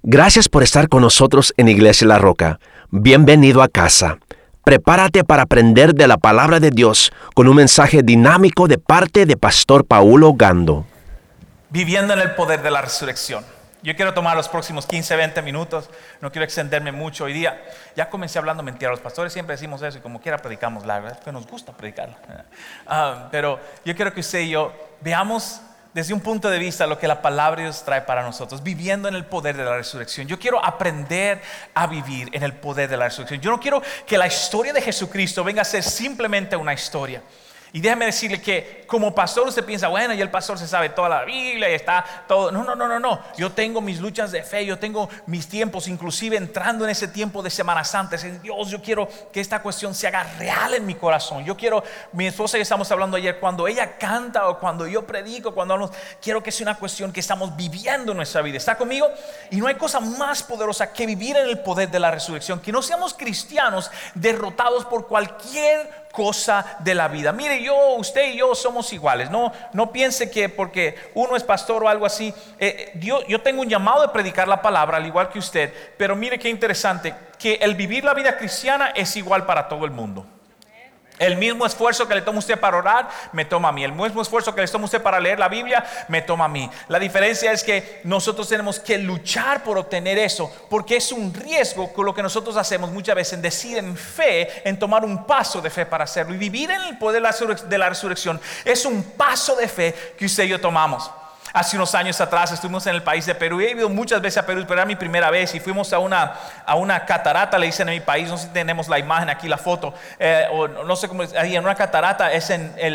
Gracias por estar con nosotros en Iglesia La Roca. Bienvenido a casa. Prepárate para aprender de la palabra de Dios con un mensaje dinámico de parte de Pastor Paulo Gando. Viviendo en el poder de la resurrección. Yo quiero tomar los próximos 15, 20 minutos. No quiero extenderme mucho hoy día. Ya comencé hablando mentira. Los pastores siempre decimos eso y como quiera predicamos la verdad, que nos gusta predicarlo. Pero yo quiero que usted y yo veamos desde un punto de vista lo que la palabra de Dios trae para nosotros, viviendo en el poder de la resurrección. Yo quiero aprender a vivir en el poder de la resurrección. Yo no quiero que la historia de Jesucristo venga a ser simplemente una historia. Y déjame decirle que como pastor usted piensa, bueno, y el pastor se sabe toda la Biblia y está todo. No. Yo tengo mis luchas de fe, yo tengo mis tiempos, inclusive entrando en ese tiempo de Semana Santa. Dios, yo quiero que esta cuestión se haga real en mi corazón. Mi esposa y yo estamos hablando ayer, cuando ella canta o cuando yo predico, cuando hablamos, quiero que sea una cuestión que estamos viviendo en nuestra vida. ¿Está conmigo? Y no hay cosa más poderosa que vivir en el poder de la resurrección, que no seamos cristianos derrotados por cualquier cosa de la vida. Mire, usted y yo somos iguales. No piense que porque uno es pastor o algo así. Yo tengo un llamado de predicar la palabra al igual que usted. Pero mire qué interesante, que el vivir la vida cristiana es igual para todo el mundo. El mismo esfuerzo que le toma usted para orar, me toma a mí. El mismo esfuerzo que le toma usted para leer la Biblia, me toma a mí. La diferencia es que nosotros tenemos que luchar por obtener eso, porque es un riesgo con lo que nosotros hacemos muchas veces, en decir en fe, en tomar un paso de fe para hacerlo. Y vivir en el poder de la resurrección es un paso de fe que usted y yo tomamos. Hace unos años atrás estuvimos en el país de Perú. He ido muchas veces a Perú, pero era mi primera vez. Y fuimos a una catarata, le dicen en mi país. No sé si tenemos la imagen aquí, la foto. O no sé cómo es. Ahí en una catarata es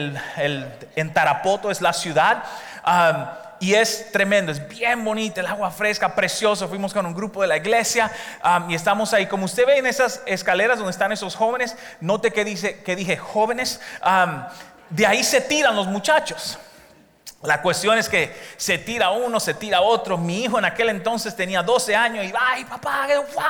en Tarapoto, es la ciudad. Y es tremendo, es bien bonito, el agua fresca, precioso. Fuimos con un grupo de la iglesia y estamos ahí. Como usted ve en esas escaleras donde están esos jóvenes, note que dije jóvenes. De ahí se tiran los muchachos. La cuestión es que se tira uno, se tira otro. Mi hijo en aquel entonces tenía 12 años y ay papá,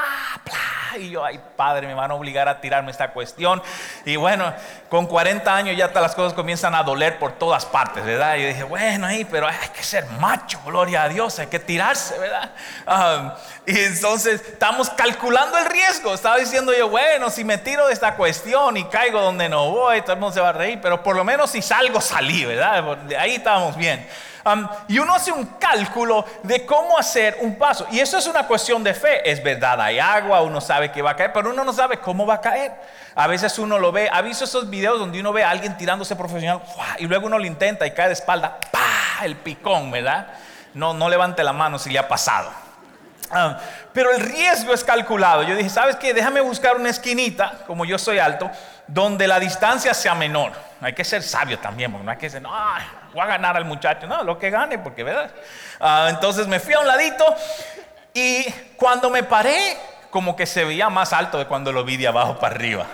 y yo, ay padre, me van a obligar a tirarme esta cuestión. Y bueno, con 40 años ya las cosas comienzan a doler por todas partes, ¿verdad? Y yo dije, bueno, pero hay que ser macho, gloria a Dios, hay que tirarse, ¿verdad? Y entonces estamos calculando el riesgo. Estaba diciendo yo, bueno, si me tiro de esta cuestión y caigo donde no voy, todo el mundo se va a reír, pero por lo menos si salgo, salí, ¿verdad? De ahí estábamos bien. Y uno hace un cálculo de cómo hacer un paso. Y eso es una cuestión de fe. Es verdad, hay agua, uno sabe que va a caer, pero uno no sabe cómo va a caer. A veces uno lo ve. ¿Ha visto esos videos donde uno ve a alguien tirándose profesional? Y luego uno lo intenta y cae de espalda. ¡Pah! El picón, ¿verdad? No levante la mano si le ha pasado. Pero el riesgo es calculado. Yo dije, ¿sabes qué? Déjame buscar una esquinita, como yo soy alto, donde la distancia sea menor. Hay que ser sabio también, porque no hay que decir, no, voy a ganar al muchacho. No, lo que gane, porque verdad. Entonces me fui a un ladito y cuando me paré, como que se veía más alto de cuando lo vi de abajo para arriba.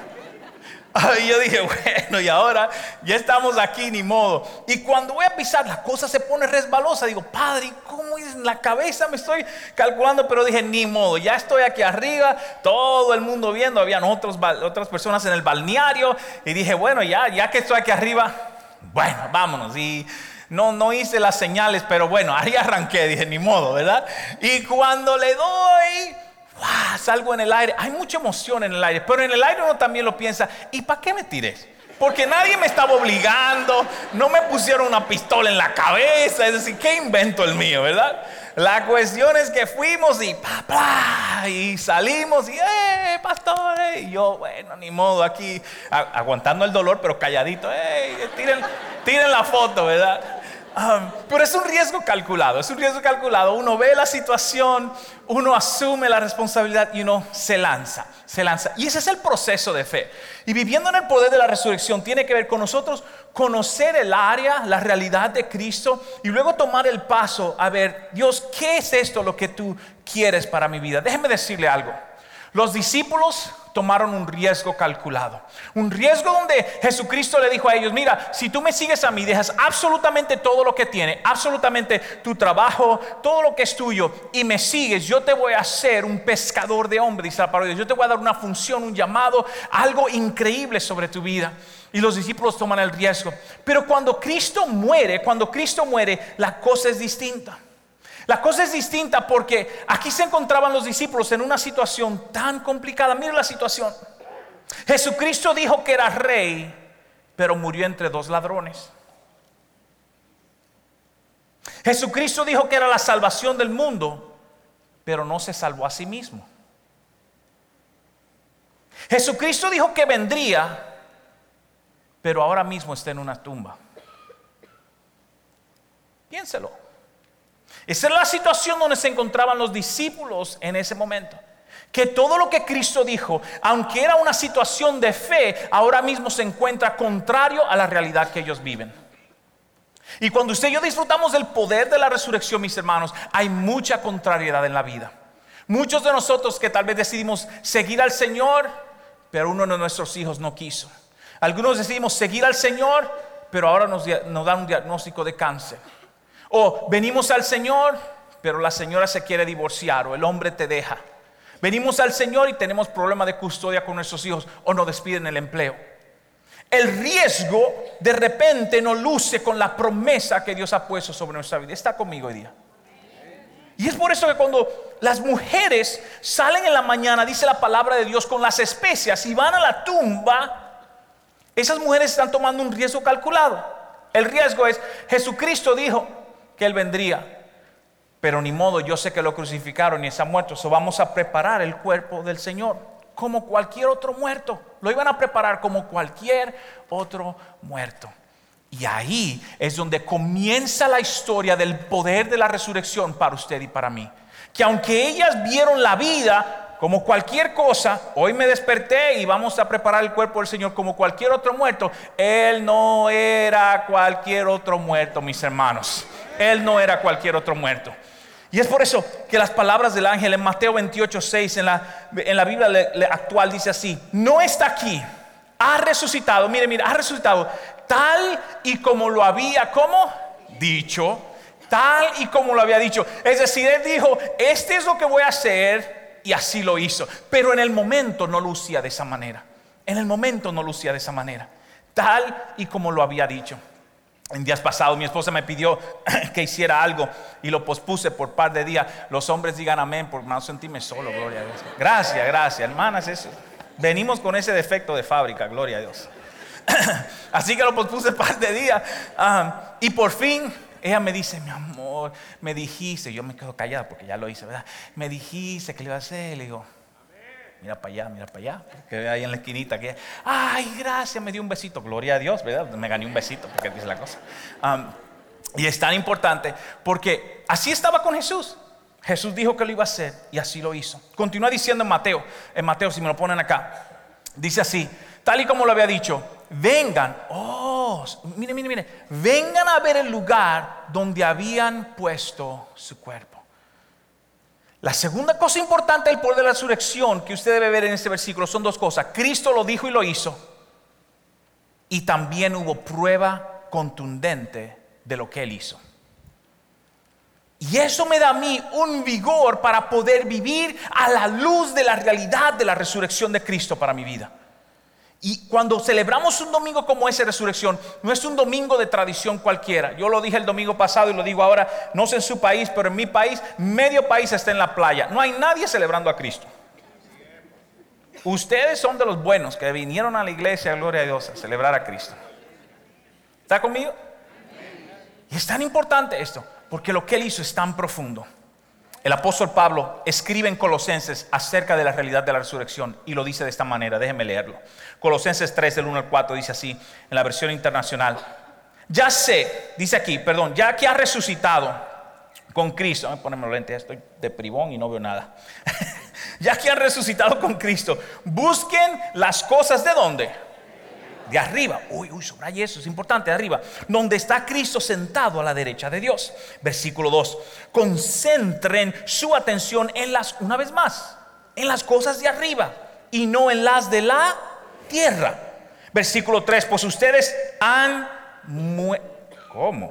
Y yo dije, bueno, y ahora ya estamos aquí, ni modo. Y cuando voy a pisar, la cosa se pone resbalosa. Digo, padre, ¿cómo en la cabeza me estoy calculando? Pero dije, ni modo, ya estoy aquí arriba, todo el mundo viendo. Habían otras personas en el balneario. Y dije, bueno, ya que estoy aquí arriba, bueno, vámonos. Y no hice las señales, pero bueno, ahí arranqué. Dije, ni modo, ¿verdad? Y cuando le doy, salgo en el aire. Hay mucha emoción en el aire, pero en el aire uno también lo piensa, ¿y para qué me tiré? Porque nadie me estaba obligando, no me pusieron una pistola en la cabeza. Es decir, ¿qué invento el mío, verdad? La cuestión es que fuimos y salimos y pastores. Y yo, bueno, ni modo, aquí aguantando el dolor, pero calladito. Tiren la foto, ¿verdad? Pero es un riesgo calculado. Uno ve la situación, uno asume la responsabilidad y uno se lanza. Y ese es el proceso de fe. Y viviendo en el poder de la resurrección tiene que ver con nosotros conocer el área, la realidad de Cristo, y luego tomar el paso a ver, Dios, ¿qué es esto lo que tú quieres para mi vida? Déjeme decirle algo. Los discípulos tomaron un riesgo calculado, un riesgo donde Jesucristo le dijo a ellos, mira, si tú me sigues a mí, dejas absolutamente todo lo que tienes, absolutamente tu trabajo, todo lo que es tuyo, y me sigues, yo te voy a hacer un pescador de hombres, dice la palabra de Dios. Yo te voy a dar una función, un llamado, algo increíble sobre tu vida. Y los discípulos toman el riesgo. Pero cuando Cristo muere, la cosa es distinta. La cosa es distinta porque aquí se encontraban los discípulos en una situación tan complicada. Mira la situación. Jesucristo dijo que era rey, pero murió entre dos ladrones. Jesucristo dijo que era la salvación del mundo, pero no se salvó a sí mismo. Jesucristo dijo que vendría, pero ahora mismo está en una tumba. Piénselo. Esa es la situación donde se encontraban los discípulos en ese momento. Que todo lo que Cristo dijo, aunque era una situación de fe, ahora mismo se encuentra contrario a la realidad que ellos viven. Y cuando usted y yo disfrutamos del poder de la resurrección, mis hermanos, hay mucha contrariedad en la vida. Muchos de nosotros que tal vez decidimos seguir al Señor, pero uno de nuestros hijos no quiso. Algunos decidimos seguir al Señor, pero ahora nos dan un diagnóstico de cáncer. O venimos al Señor, pero la señora se quiere divorciar, o el hombre te deja. Venimos al Señor y tenemos problemas de custodia con nuestros hijos, o nos despiden el empleo. El riesgo de repente no luce con la promesa que Dios ha puesto sobre nuestra vida. Está conmigo hoy día. Y es por eso que cuando las mujeres salen en la mañana, dice la palabra de Dios, con las especias y van a la tumba, esas mujeres están tomando un riesgo calculado. El riesgo es, Jesucristo dijo que Él vendría, pero ni modo, yo sé que lo crucificaron y está muerto, so vamos a preparar el cuerpo del Señor como cualquier otro muerto. Lo iban a preparar como cualquier otro muerto. Y ahí es donde comienza la historia del poder de la resurrección para usted y para mí. Que aunque ellas vieron la vida como cualquier cosa, hoy me desperté y vamos a preparar el cuerpo del Señor como cualquier otro muerto. Él no era cualquier otro muerto, mis hermanos. Él no era cualquier otro muerto. Y es por eso que las palabras del ángel en Mateo 28:6 en la Biblia actual dice así: no está aquí, ha resucitado, mire, ha resucitado tal y como lo había, ¿cómo? Dicho, tal y como lo había dicho. Es decir, Él dijo, este es lo que voy a hacer, y así lo hizo. Pero en el momento no lucía de esa manera. En el momento no lucía de esa manera, tal y como lo había dicho. En días pasados mi esposa me pidió que hiciera algo y lo pospuse por par de días. Los hombres digan amén por no sentirme solo, gloria a Dios. Gracias, hermanas, eso. Venimos con ese defecto de fábrica, gloria a Dios. Así que lo pospuse par de días. Y por fin ella me dice, mi amor, me dijiste, yo me quedo callada porque ya lo hice, ¿verdad? Me dijiste que le iba a hacer, le digo, mira para allá, que ve ahí en la esquinita, que, ay, gracias, me dio un besito, gloria a Dios, ¿verdad? Me gané un besito, porque dice la cosa. Y es tan importante, porque así estaba con Jesús. Jesús dijo que lo iba a hacer, y así lo hizo. Continúa diciendo en Mateo, si me lo ponen acá, dice así, tal y como lo había dicho, vengan, mire, vengan a ver el lugar donde habían puesto su cuerpo. La segunda cosa importante del poder de la resurrección que usted debe ver en este versículo son dos cosas. Cristo lo dijo y lo hizo. Y también hubo prueba contundente de lo que Él hizo. Y eso me da a mí un vigor para poder vivir a la luz de la realidad de la resurrección de Cristo para mi vida. Y cuando celebramos un domingo como ese, resurrección, no es un domingo de tradición cualquiera. Yo lo dije el domingo pasado y lo digo ahora, no sé en su país, pero en mi país, medio país está en la playa. No hay nadie celebrando a Cristo. Ustedes son de los buenos que vinieron a la iglesia, gloria a Dios, a celebrar a Cristo. ¿Está conmigo? Y es tan importante esto, porque lo que Él hizo es tan profundo. El apóstol Pablo escribe en Colosenses acerca de la realidad de la resurrección y lo dice de esta manera, déjenme leerlo. Colosenses 3 del 1 al 4 dice así, en la versión internacional. Ya que ha resucitado con Cristo. Voy a ponerme los lentes, estoy de privón y no veo nada. Ya que han resucitado con Cristo, busquen las cosas ¿de dónde? De arriba. Subraya eso, es importante, de arriba. Donde está Cristo sentado a la derecha de Dios. Versículo 2. Concentren su atención en una vez más, en las cosas de arriba y no en las de la tierra. Versículo 3. Pues ustedes han muerto. ¿Cómo?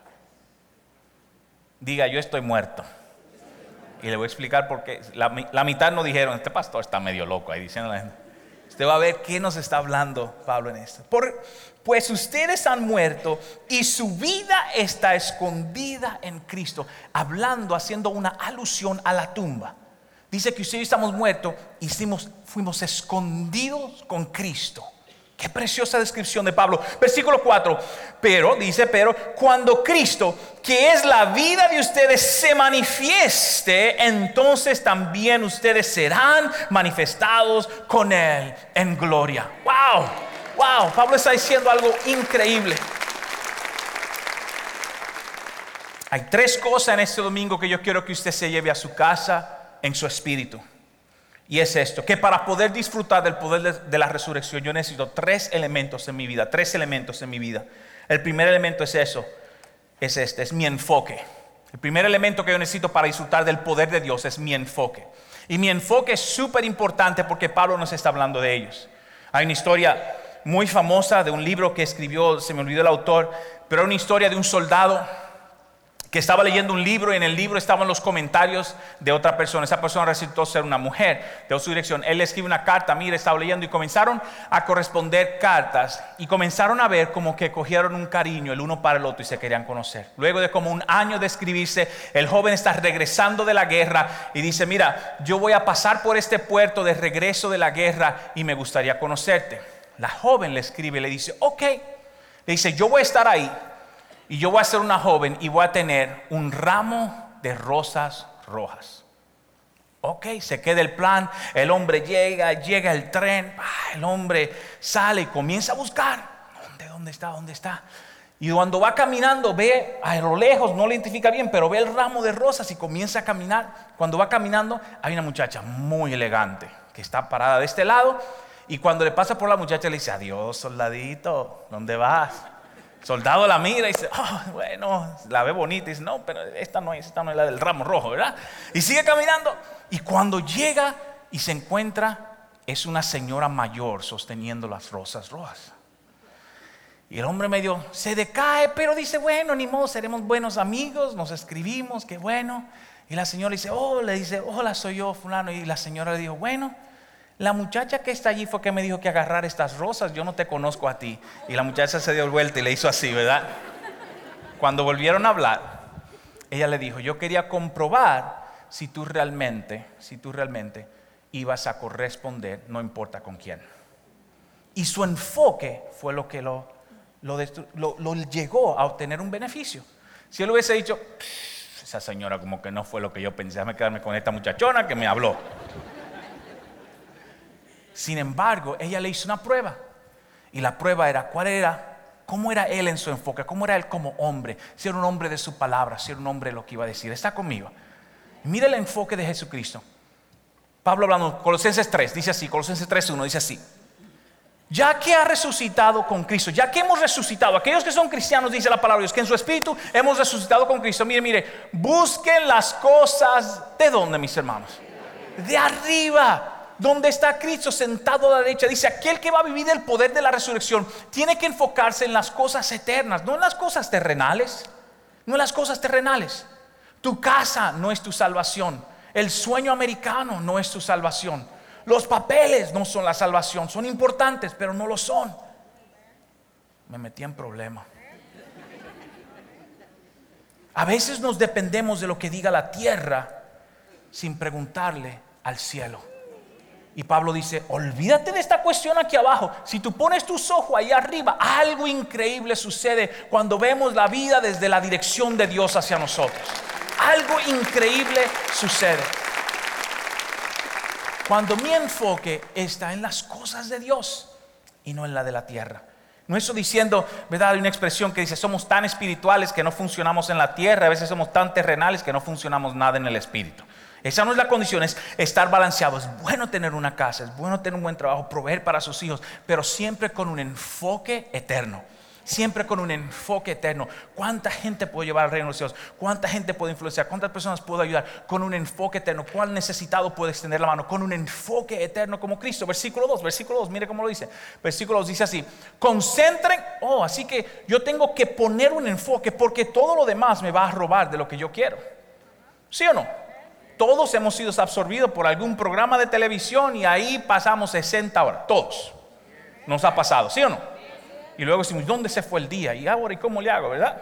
Diga, yo estoy muerto. Y le voy a explicar por qué. La mitad no dijeron, este pastor está medio loco ahí diciendo a la gente. Usted va a ver qué nos está hablando Pablo en esto. Pues ustedes han muerto y su vida está escondida en Cristo. Hablando, haciendo una alusión a la tumba. Dice que ustedes estamos muertos y fuimos escondidos con Cristo. Qué preciosa descripción de Pablo. Versículo 4. Pero cuando Cristo, que es la vida de ustedes, se manifieste, entonces también ustedes serán manifestados con Él en gloria. Wow, Pablo está diciendo algo increíble. Hay 3 cosas en este domingo que yo quiero que usted se lleve a su casa en su espíritu. Y es esto, que para poder disfrutar del poder de la resurrección yo necesito 3 elementos en mi vida, 3 elementos en mi vida. El primer elemento es es mi enfoque. El primer elemento que yo necesito para disfrutar del poder de Dios es mi enfoque. Y mi enfoque es súper importante porque Pablo nos está hablando de ellos. Hay una historia muy famosa de un libro que escribió, se me olvidó el autor, pero una historia de un soldado que estaba leyendo un libro y en el libro estaban los comentarios de otra persona. Esa persona resultó ser una mujer de su dirección. Él le escribe una carta, mire, estaba leyendo, y comenzaron a corresponder cartas y comenzaron a ver como que cogieron un cariño el uno para el otro y se querían conocer. Luego de como un año de escribirse, el joven está regresando de la guerra y dice, mira, yo voy a pasar por este puerto de regreso de la guerra y me gustaría conocerte. La joven le escribe y le dice, ok. Le dice, yo voy a estar ahí. Y yo voy a ser una joven y voy a tener un ramo de rosas rojas. Ok, se queda el plan. El hombre llega el tren. El hombre sale y comienza a buscar. ¿Dónde está? Y cuando va caminando, ve a lo lejos, no lo identifica bien, pero ve el ramo de rosas y comienza a caminar. Cuando va caminando, hay una muchacha muy elegante que está parada de este lado. Y cuando le pasa por la muchacha, le dice, adiós, soldadito, ¿dónde vas? El soldado la mira y dice, bueno, la ve bonita. Y dice, no, pero esta no es la del ramo rojo, ¿verdad? Y sigue caminando. Y cuando llega y se encuentra, es una señora mayor sosteniendo las rosas rojas. Y el hombre medio se decae, pero dice, bueno, ni modo, seremos buenos amigos, nos escribimos, qué bueno. Y la señora le dice, hola, soy yo, fulano. Y la señora le dijo, bueno, la muchacha que está allí fue que me dijo que agarrar estas rosas, yo no te conozco a ti. Y la muchacha se dio vuelta y le hizo así, ¿verdad? Cuando volvieron a hablar, ella le dijo, yo quería comprobar si tú realmente ibas a corresponder, no importa con quién. Y su enfoque fue lo que lo llegó a obtener un beneficio. Si él hubiese dicho, esa señora como que no fue lo que yo pensé, déjame quedarme con esta muchachona que me habló. Sin embargo, ella le hizo una prueba. Y la prueba era, ¿cómo era él en su enfoque? ¿Cómo era él como hombre? Si era un hombre de su palabra, si era un hombre de lo que iba a decir. Está conmigo. Mira el enfoque de Jesucristo. Pablo hablando, Colosenses 3, dice así, Colosenses 3:1, dice así. Ya que ha resucitado con Cristo, ya que hemos resucitado, aquellos que son cristianos, dice la palabra de Dios, que en su espíritu hemos resucitado con Cristo. Mire, busquen las cosas, ¿de dónde, mis hermanos? De arriba. Donde está Cristo sentado a la derecha. Dice, aquel que va a vivir el poder de la resurrección tiene que enfocarse en las cosas eternas, no en las cosas terrenales. No en las cosas terrenales. Tu casa no es tu salvación. El sueño americano no es tu salvación. Los papeles no son la salvación. Son importantes, pero no lo son. Me metí en problema. A veces nos dependemos de lo que diga la tierra sin preguntarle al cielo. Y Pablo dice, olvídate de esta cuestión aquí abajo. Si tú pones tus ojos ahí arriba, algo increíble sucede cuando vemos la vida desde la dirección de Dios hacia nosotros. Algo increíble sucede cuando mi enfoque está en las cosas de Dios y no en la de la tierra. No estoy diciendo, ¿verdad? Hay una expresión que dice, somos tan espirituales que no funcionamos en la tierra. A veces somos tan terrenales que no funcionamos nada en el espíritu. Esa no es la condición, es estar balanceado. Es bueno tener una casa, es bueno tener un buen trabajo, proveer para sus hijos, pero siempre con un enfoque eterno. Siempre con un enfoque eterno. ¿Cuánta gente puedo llevar al reino de los cielos? ¿Cuánta gente puedo influenciar? ¿Cuántas personas puedo ayudar? Con un enfoque eterno. ¿Cuál necesitado puede extender la mano? Con un enfoque eterno como Cristo. Versículo 2, mire cómo lo dice. Versículo 2 dice así, concentren. Así que yo tengo que poner un enfoque porque todo lo demás me va a robar de lo que yo quiero. ¿Sí o no? todos hemos sido absorbidos por algún programa de televisión y ahí pasamos 60 horas. Todos. Nos ha pasado, ¿sí o no? Y luego decimos, ¿dónde se fue el día? Y ahora, ¿y cómo le hago, verdad?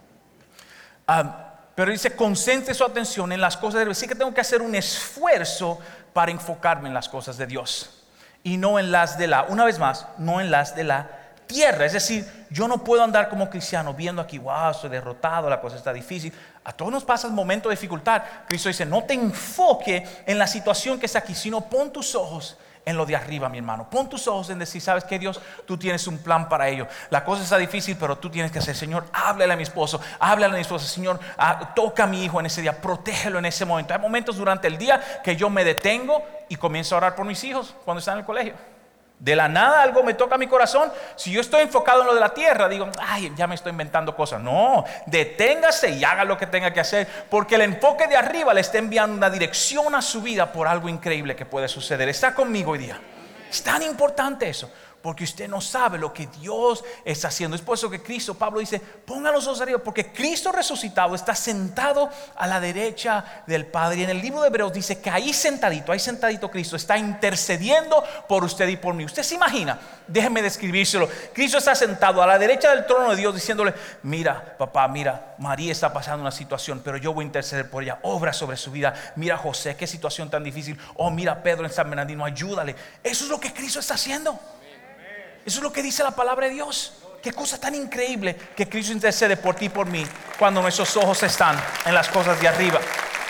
Pero dice, concentre su atención en las cosas de Dios. Sí que tengo que hacer un esfuerzo para enfocarme en las cosas de Dios. Y no en las de una vez más, no en las de la tierra. Es decir, yo no puedo andar como cristiano viendo aquí, wow, estoy derrotado, la cosa está difícil. A todos nos pasa el momento de dificultad. Cristo dice, no te enfoque en la situación que está aquí, sino pon tus ojos en lo de arriba, mi hermano. Pon tus ojos en decir, ¿sabes qué, Dios? Tú tienes un plan para ello. La cosa está difícil, pero tú tienes que hacer, Señor, háblale a mi esposo, háblale a mi esposa, Señor, toca a mi hijo en ese día, protégelo en ese momento. Hay momentos durante el día que yo me detengo y comienzo a orar por mis hijos cuando están en el colegio. De la nada algo me toca mi corazón. Si yo estoy enfocado en lo de la tierra, digo, ay, ya me estoy inventando cosas. No, deténgase y haga lo que tenga que hacer, porque el enfoque de arriba le está enviando una dirección a su vida por algo increíble que puede suceder. ¿Está conmigo hoy día? Es tan importante eso, porque usted no sabe lo que Dios está haciendo. Es por eso que Cristo, Pablo dice, ponga los ojos arriba, porque Cristo resucitado está sentado a la derecha del Padre. Y en el libro de Hebreos dice que ahí sentadito Cristo está intercediendo por usted y por mí. Usted se imagina, déjeme describírselo. Cristo está sentado a la derecha del trono de Dios diciéndole, mira papá, mira, María está pasando una situación, pero yo voy a interceder por ella, obra sobre su vida. Mira José, qué situación tan difícil. Oh, mira Pedro en San Bernardino, ayúdale. Eso es lo que Cristo está haciendo. Eso es lo que dice la palabra de Dios. Qué cosa tan increíble que Cristo intercede por ti y por mí cuando nuestros ojos están en las cosas de arriba.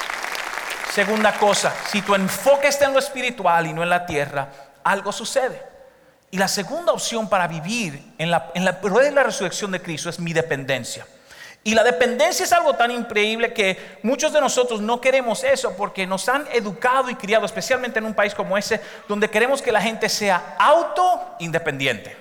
Segunda cosa, si tu enfoque está en lo espiritual y no en la tierra, algo sucede. Y la segunda opción para vivir en la resurrección de Cristo es mi dependencia. Y la dependencia es algo tan increíble que muchos de nosotros no queremos eso, porque nos han educado y criado, especialmente en un país como ese, donde queremos que la gente sea autoindependiente.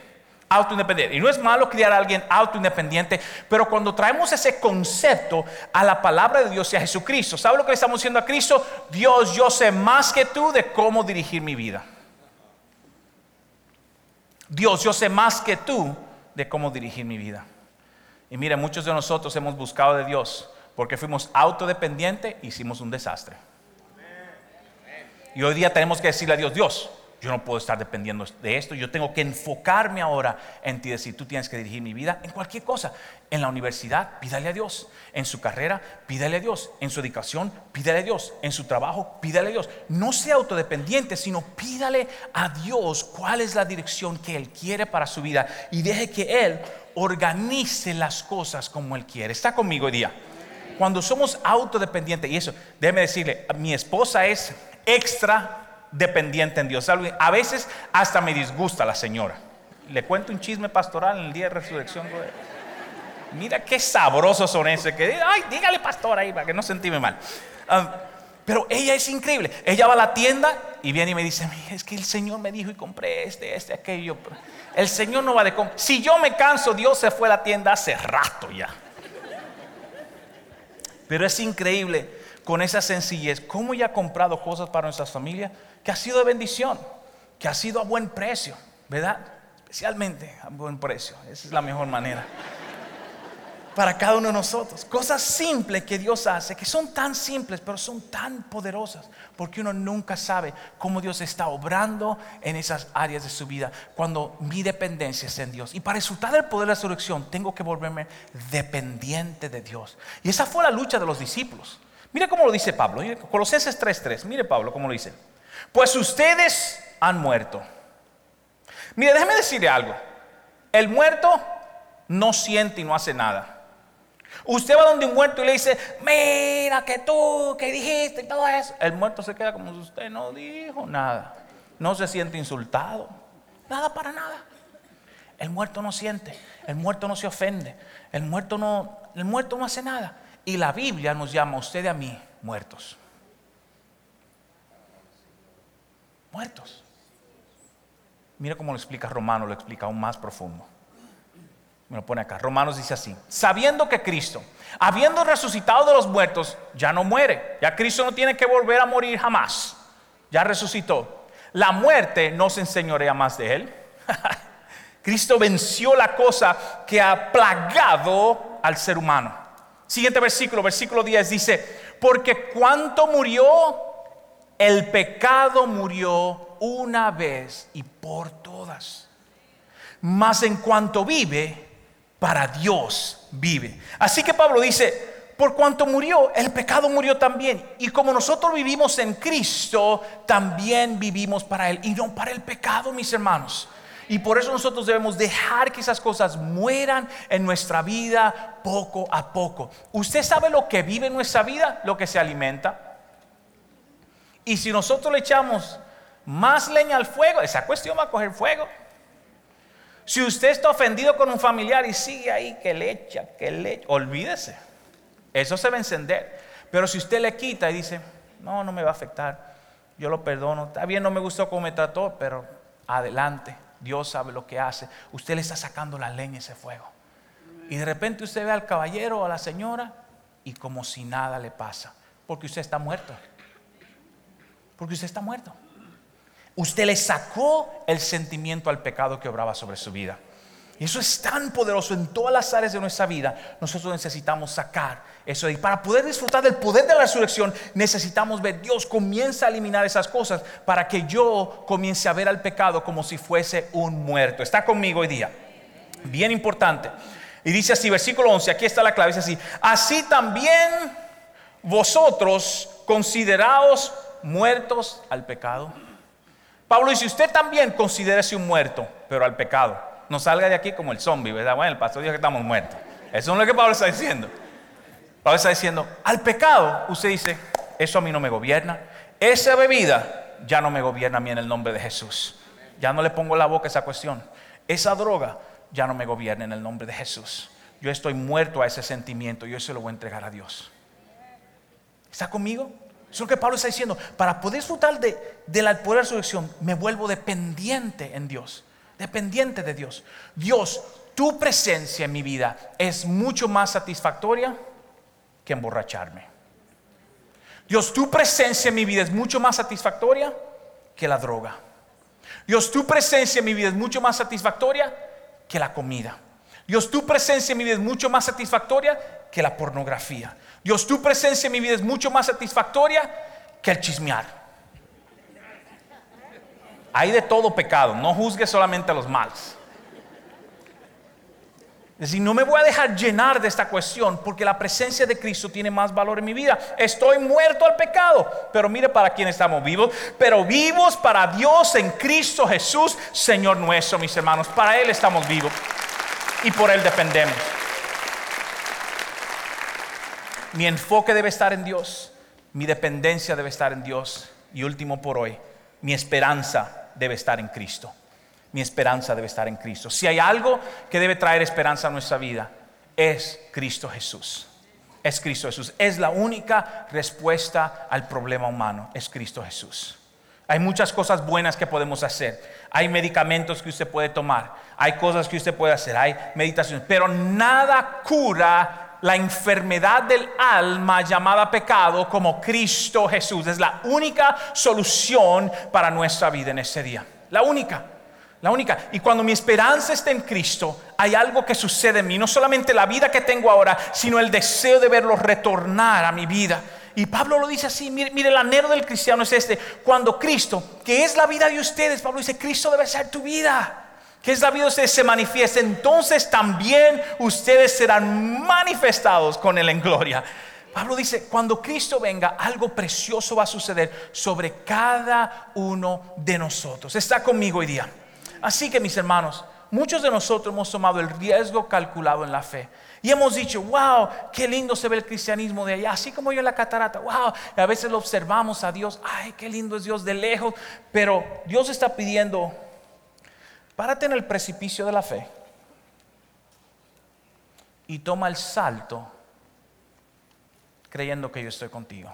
Y no es malo criar a alguien autoindependiente, pero cuando traemos ese concepto a la palabra de Dios y a Jesucristo, ¿sabe lo que le estamos diciendo a Cristo? Dios, yo sé más que tú de cómo dirigir mi vida. Dios, yo sé más que tú de cómo dirigir mi vida. Y mire, muchos de nosotros hemos buscado de Dios porque fuimos autodependientes e hicimos un desastre. Y hoy día tenemos que decirle a Dios, Dios, yo no puedo estar dependiendo de esto. Yo tengo que enfocarme ahora en ti, decir, tú tienes que dirigir mi vida en cualquier cosa. En la universidad, pídale a Dios. En su carrera, pídale a Dios. En su educación, pídale a Dios. En su trabajo, pídale a Dios. No sea autodependiente, sino pídale a Dios cuál es la dirección que Él quiere para su vida y deje que Él organice las cosas como Él quiere. ¿Está conmigo hoy día? Cuando somos autodependientes, y eso, déjeme decirle, mi esposa es extra dependiente en Dios. A veces hasta me disgusta la señora. Le cuento un chisme pastoral en el día de resurrección. Mira qué sabrosos son esos. Que, ay, dígale pastor ahí para que no sentirme mal. Pero ella es increíble. Ella va a la tienda y viene y me dice, es que el Señor me dijo y compré aquello. El Señor no va de comprar. Si yo me canso, Dios se fue a la tienda hace rato ya. Pero es increíble con esa sencillez cómo ella ha comprado cosas para nuestras familias que ha sido de bendición, que ha sido a buen precio, ¿verdad? Especialmente a buen precio. Esa es la mejor manera para cada uno de nosotros. Cosas simples que Dios hace, que son tan simples, pero son tan poderosas, porque uno nunca sabe cómo Dios está obrando en esas áreas de su vida cuando mi dependencia es en Dios. Y para disfrutar del poder de la resurrección, tengo que volverme dependiente de Dios. Y esa fue la lucha de los discípulos. Mire cómo lo dice Pablo, Colosenses 3:3. Mire Pablo cómo lo dice. Pues ustedes han muerto. Mire, déjeme decirle algo. El muerto no siente y no hace nada. Usted va donde un muerto y le dice, mira que tú, que dijiste y todo eso. El muerto se queda como si usted no dijo nada. No se siente insultado. Nada para nada. El muerto no siente. El muerto no se ofende. El muerto no hace nada. Y la Biblia nos llama a usted y a mí muertos. Muertos. Mira cómo lo explica Romano, lo explica aún más profundo. Me lo pone acá. Romanos dice así: sabiendo que Cristo, habiendo resucitado de los muertos, ya no muere. Ya Cristo no tiene que volver a morir jamás. Ya resucitó. La muerte no se enseñorea más de él. Cristo venció la cosa que ha plagado al ser humano. Siguiente versículo 10 dice: porque cuanto murió, el pecado murió una vez y por todas. Mas en cuanto vive, para Dios vive. Así que Pablo dice, por cuanto murió, el pecado murió también. Y como nosotros vivimos en Cristo, también vivimos para Él y no para el pecado, mis hermanos. Y por eso nosotros debemos dejar que esas cosas mueran en nuestra vida poco a poco. ¿Usted sabe lo que vive en nuestra vida? Lo que se alimenta. Y si nosotros le echamos más leña al fuego, esa cuestión va a coger fuego. Si usted está ofendido con un familiar y sigue ahí que le echa, olvídese. Eso se va a encender. Pero si usted le quita y dice, no me va a afectar, yo lo perdono, está bien, no me gustó cómo me trató, pero adelante, Dios sabe lo que hace. Usted le está sacando la leña a ese fuego. Y de repente usted ve al caballero o a la señora y como si nada le pasa, porque usted está muerto. Porque usted está muerto. Usted le sacó el sentimiento al pecado que obraba sobre su vida. Y eso es tan poderoso en todas las áreas de nuestra vida. Nosotros necesitamos sacar eso. Y para poder disfrutar del poder de la resurrección, necesitamos ver, Dios comienza a eliminar esas cosas para que yo comience a ver al pecado como si fuese un muerto. ¿Está conmigo hoy día? Bien importante. Y dice así, versículo 11, aquí está la clave, dice así: así también vosotros consideraos muertos al pecado. Pablo dice, usted también considérese un muerto, pero al pecado. No salga de aquí como el zombie, ¿verdad? Bueno, el pastor dijo que estamos muertos. Eso no es lo que Pablo está diciendo. Pablo está diciendo, al pecado, usted dice, eso a mí no me gobierna. Esa bebida ya no me gobierna a mí en el nombre de Jesús. Ya no le pongo la boca a esa cuestión. Esa droga ya no me gobierna en el nombre de Jesús. Yo estoy muerto a ese sentimiento. Yo se lo voy a entregar a Dios. ¿Está conmigo? Eso es lo que Pablo está diciendo. Para poder disfrutar de la poder de la resurrección, me vuelvo dependiente en Dios. Dependiente de Dios. Dios, tu presencia en mi vida es mucho más satisfactoria que emborracharme. Dios, tu presencia en mi vida es mucho más satisfactoria que la droga. Dios, tu presencia en mi vida es mucho más satisfactoria que la comida. Dios, tu presencia en mi vida es mucho más satisfactoria que la pornografía. Dios, tu presencia en mi vida es mucho más satisfactoria que el chismear. Hay de todo pecado, no juzgue solamente a los malos. Es decir, no me voy a dejar llenar de esta cuestión, porque la presencia de Cristo tiene más valor en mi vida. Estoy muerto al pecado, pero mire para quién estamos vivos, pero vivos para Dios en Cristo Jesús, Señor nuestro, mis hermanos. Para Él estamos vivos y por Él dependemos. Mi enfoque debe estar en Dios, mi dependencia debe estar en Dios, y último por hoy, mi esperanza debe estar en Cristo. Mi esperanza debe estar en Cristo. Si hay algo que debe traer esperanza a nuestra vida, es Cristo Jesús. Es Cristo Jesús. Es la única respuesta al problema humano. Es Cristo Jesús. Hay muchas cosas buenas que podemos hacer. Hay medicamentos que usted puede tomar. Hay cosas que usted puede hacer. Hay meditaciones. Pero nada cura la enfermedad del alma llamada pecado como Cristo Jesús. Es la única solución para nuestra vida en ese día. La única. Y cuando mi esperanza está en Cristo, hay algo que sucede en mí. No solamente la vida que tengo ahora, sino el deseo de verlo retornar a mi vida. Y Pablo lo dice así, mire, el anhelo del cristiano es este. Cuando Cristo, que es la vida de ustedes, Pablo dice, Cristo debe ser tu vida. Que es la vida de ustedes se manifiesta, entonces también ustedes serán manifestados con Él en gloria. Pablo dice, cuando Cristo venga, algo precioso va a suceder sobre cada uno de nosotros. Está conmigo hoy día. Así que mis hermanos, muchos de nosotros hemos tomado el riesgo calculado en la fe. Y hemos dicho, wow, qué lindo se ve el cristianismo de allá. Así como yo en la catarata, wow. Y a veces lo observamos a Dios, ay, qué lindo es Dios de lejos. Pero Dios está pidiendo, párate en el precipicio de la fe y toma el salto creyendo que yo estoy contigo.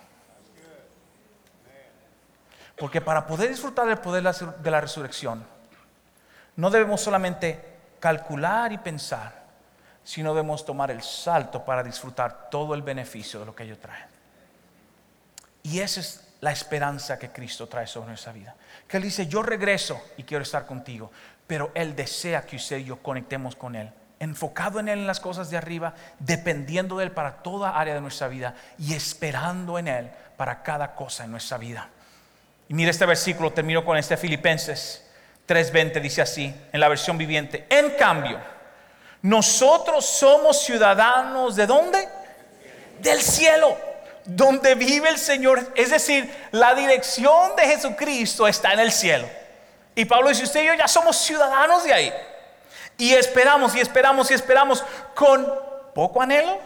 Porque para poder disfrutar del poder de la resurrección, no debemos solamente calcular y pensar, sino debemos tomar el salto para disfrutar todo el beneficio de lo que ello trae. Y esa es la esperanza que Cristo trae sobre nuestra vida. Que Él dice, yo regreso y quiero estar contigo, pero Él desea que usted y yo conectemos con Él enfocado en Él en las cosas de arriba, dependiendo de Él para toda área de nuestra vida y esperando en Él para cada cosa en nuestra vida. Y mira este versículo, termino con este Filipenses 3:20, dice así, en la versión viviente: en cambio, nosotros somos ciudadanos ¿de dónde? Del cielo, donde vive el Señor. Es decir, la dirección de Jesucristo está en el cielo. Y Pablo dice, usted y yo ya somos ciudadanos de ahí. Y esperamos, y esperamos, y esperamos con poco anhelo,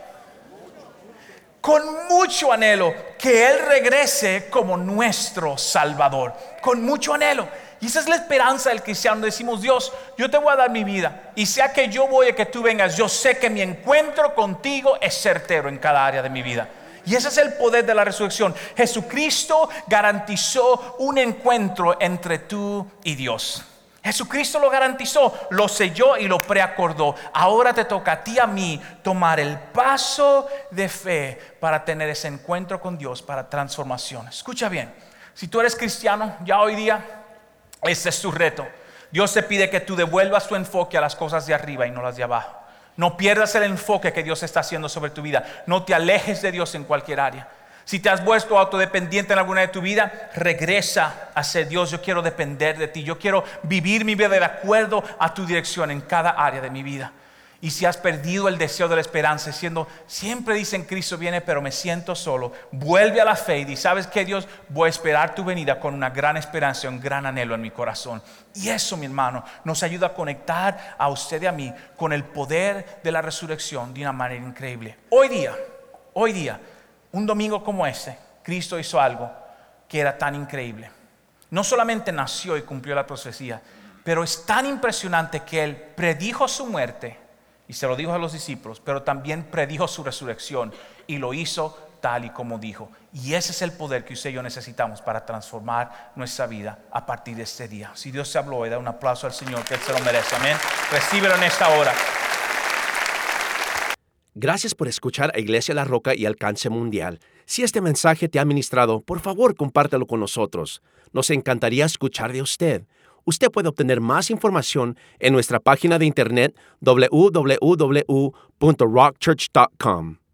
con mucho anhelo, que Él regrese como nuestro Salvador. Con mucho anhelo. Y esa es la esperanza del cristiano. Decimos, Dios, yo te voy a dar mi vida, y sea que yo voy a que tú vengas, yo sé que mi encuentro contigo es certero en cada área de mi vida. Y ese es el poder de la resurrección. Jesucristo garantizó un encuentro entre tú y Dios. Jesucristo lo garantizó, lo selló y lo preacordó. Ahora te toca a ti, a mí, tomar el paso de fe para tener ese encuentro con Dios, para transformación. Escucha bien, si tú eres cristiano ya hoy día, este es tu reto. Dios te pide que tú devuelvas tu enfoque a las cosas de arriba y no las de abajo. No pierdas el enfoque que Dios está haciendo sobre tu vida. No te alejes de Dios en cualquier área. Si te has vuelto autodependiente en alguna de tu vida, regresa a ser Dios. Yo quiero depender de ti. Yo quiero vivir mi vida de acuerdo a tu dirección en cada área de mi vida. Y si has perdido el deseo de la esperanza, siempre dicen Cristo viene, pero me siento solo, vuelve a la fe y di, ¿sabes qué, Dios? Voy a esperar tu venida con una gran esperanza, un gran anhelo en mi corazón. Y eso, mi hermano, nos ayuda a conectar a usted y a mí con el poder de la resurrección de una manera increíble. Hoy día, un domingo como este, Cristo hizo algo que era tan increíble. No solamente nació y cumplió la profecía, pero es tan impresionante que Él predijo su muerte y se lo dijo a los discípulos, pero también predijo su resurrección y lo hizo tal y como dijo. Y ese es el poder que usted y yo necesitamos para transformar nuestra vida a partir de este día. Si Dios se habló, da un aplauso al Señor, que Él se lo merece. Amén. Recíbelo en esta hora. Gracias por escuchar a Iglesia La Roca y Alcance Mundial. Si este mensaje te ha ministrado, por favor, compártelo con nosotros. Nos encantaría escuchar de usted. Usted puede obtener más información en nuestra página de internet www.rockchurch.com.